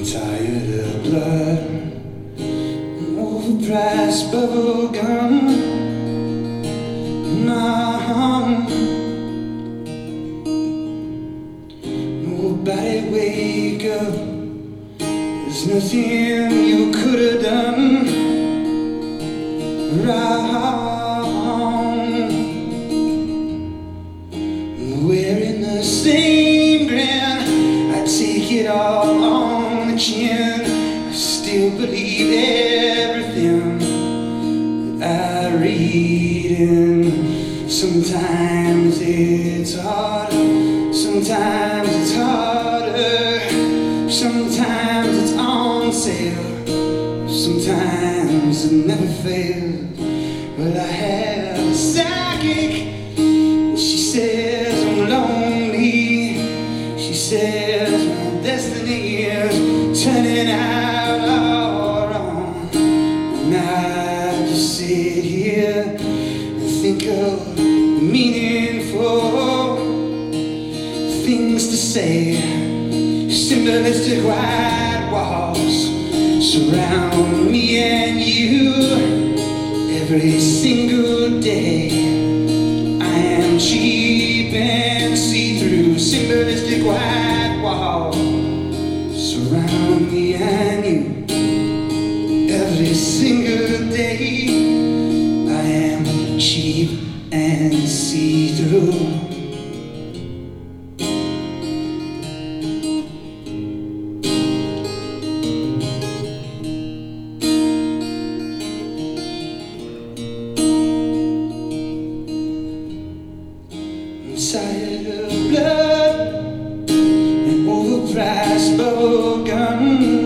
tired of blood and overpriced bubble gum. Nobody wake up. There's nothing you could have done wrong. Wearing the same grin, I take it all on the chin. I still believe everything that I read, and sometimes it's hard, sometimes it's harder, sometimes it's on sale, sometimes it never fails. But I have a psychic, she says I'm lonely, she says my destiny is turning out all wrong. And I just sit here and think of meaningful things to say. Symbolistic white walls surround me and you every single day. I am cheap and see-through. Symbolistic white walls surround me and you every single day. I am cheap and see-through. Tired of blood and overpriced bubble gum.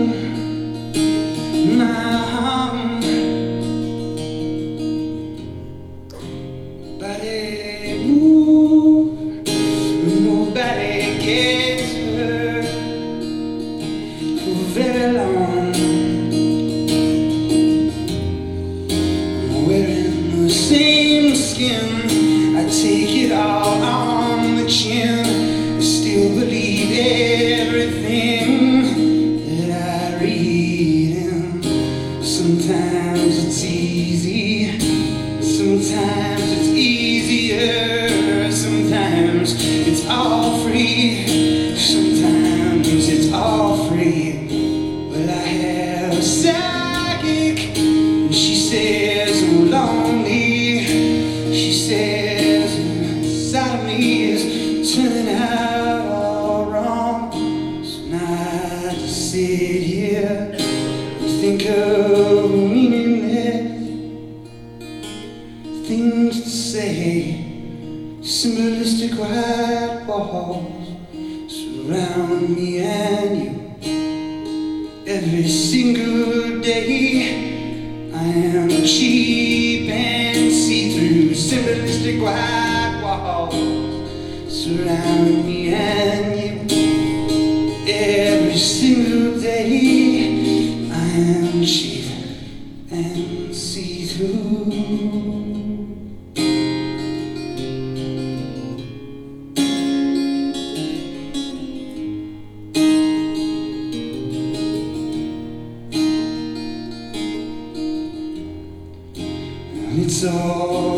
Nobody move, nobody gets hurt for very long. I'm wearing the same skin, I take it all on the chin. I still believe everything that I read, and sometimes it's easy, sometimes it's easier, sometimes it's all free, sometimes it's all free. But I have a psychic, and she says I'm lonely, she says inside of me is turning out all wrong. So now I just sit here and think of meaningless things to say. Symbolistic white walls surround me and you every single day. I am cheap and see-through. Symbolistic white walls surround me and you every single day. I am cheap and see-through. It's all